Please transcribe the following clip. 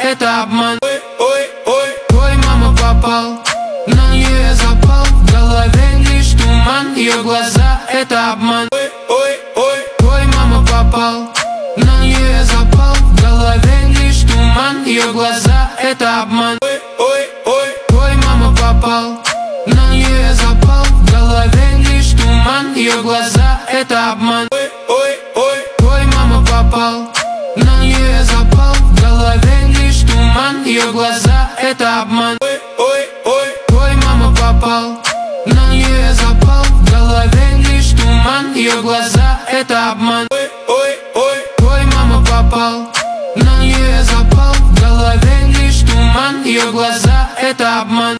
это обман. Ой, мама, попал, на нее я запал. В голове лишь туман, ее глаза это обман. Ой, мама, попал, на нее я запал. В голове лишь туман, ее глаза это обман. Ой, мама, попал, на нее я запал. В голове лишь туман, ее глаза это обман. Ой, мама, попал, на нее я запал. В голове лишь туман, ее глаза это обман. Ой, мама, попал, на нее я запал. В голове лишь туман, ее глаза это обман. Ой, мама, попал, на нее я запал. В голове лишь туман, ее глаза это обман.